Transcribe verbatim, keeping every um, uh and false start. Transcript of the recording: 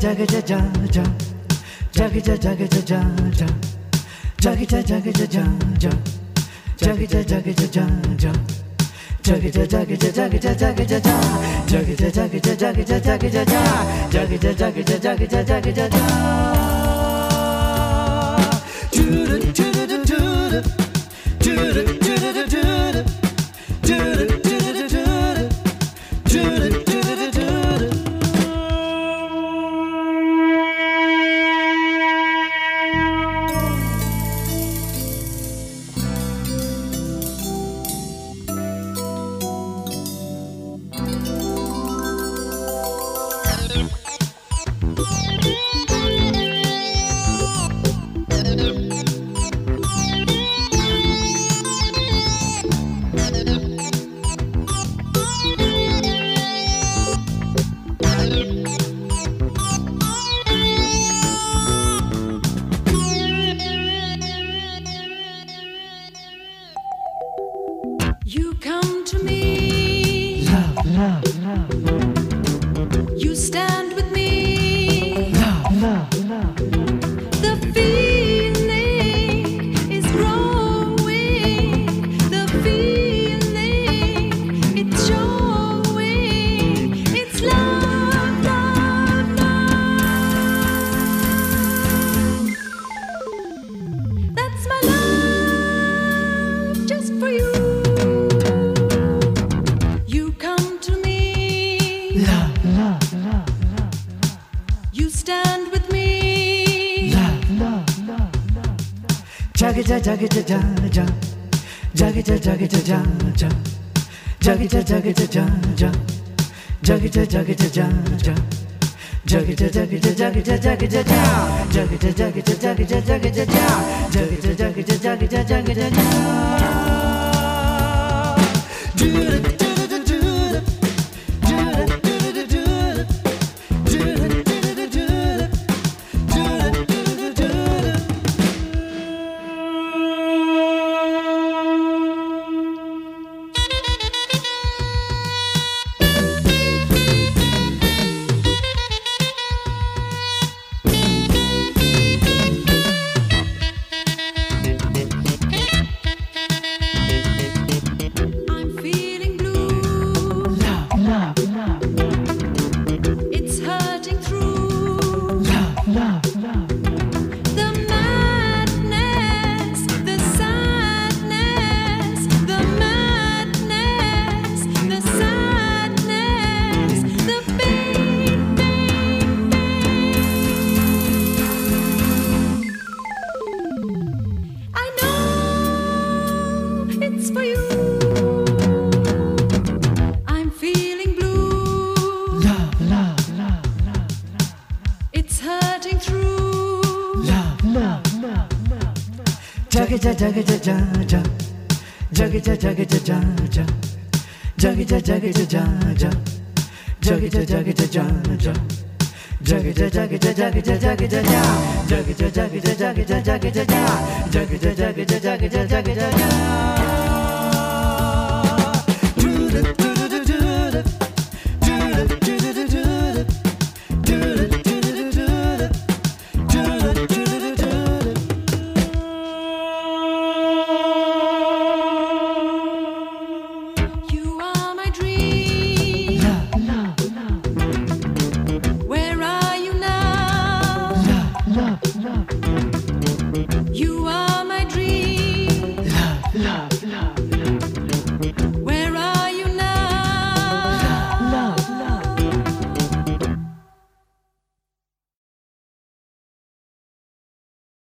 jagga ja ja ja, jagga ja jagga ja ja ja, jagga ja jagga ja ja ja, jagga ja jagga ja ja ja, jagga ja jagga ja jagga ja jagga ja ja, jagga ja jagga ja jagga ja jagga ja ja, jagga ja jagga ja jagga ja jagga ja ja. Do do do do do do do do do do do. You come to me, love, love, love. You stand with me, love, love, love. The feeling is growing, the feeling it's showing, it's love, love, love. That's my love just for you. Love, love, love, love. You stand with me. Love, love, love, love. Jagga ja jagga ja ja ja, jagga ja jagga ja ja ja, jagga ja jagga ja ja ja, jagga ja jagga ja ja ja, jagga ja jagga ja jagga ja jagga ja ja, jagga ja jagga ja jagga ja jagga ja ja, jagga ja jagga ja jagga ja jagga ja ja. Do do do do do. It's for you. I'm feeling blue. Love, love, love, love, love. It's hurting through. Love, love, love, love, love. Jagga ja jagga ja ja ja, jagga ja jagga ja ja ja, jagga ja jagga ja ja ja, jagga ja jagga ja ja ja, jagga ja jagga ja jagga ja jagga ja ja, jagga ja jagga ja jagga ja jagga ja ja, jagga ja jagga ja jagga ja jagga ja ja.